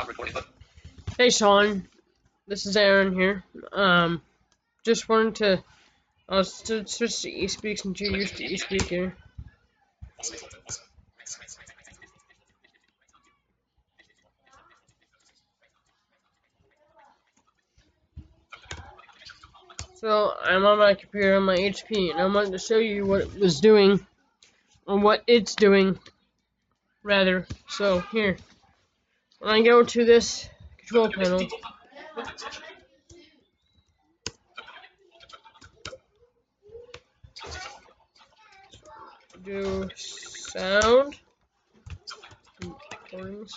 Hey Sean, this is Aaron here. Just wanted to switch to eSpeak since you're used to eSpeak here. So I'm on my computer on my HP, and I wanted to show you what it was doing, or what it's doing, rather. So here, when I go to this control panel, do sound recordings.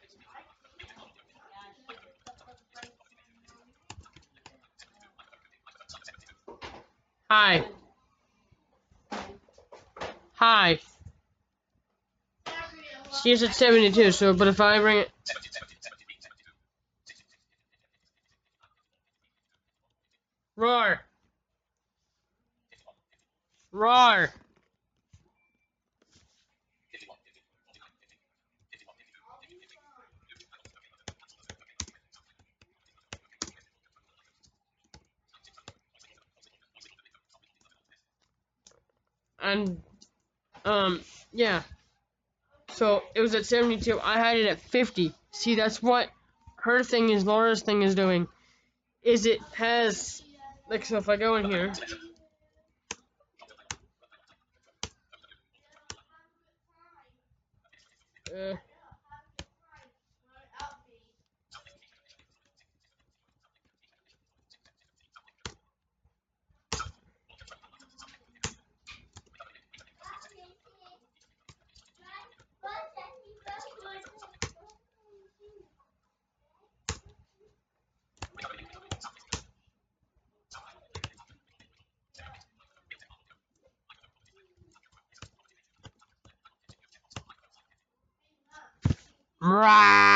Hi. Hi. See, it's at 72, so, but if I bring it... Roar! Roar! And, yeah. So, it was at 72. I had it at 50. See, that's what her thing is, Laura's thing is doing. Is it has... Like, so if I go in here... Uh, Rah!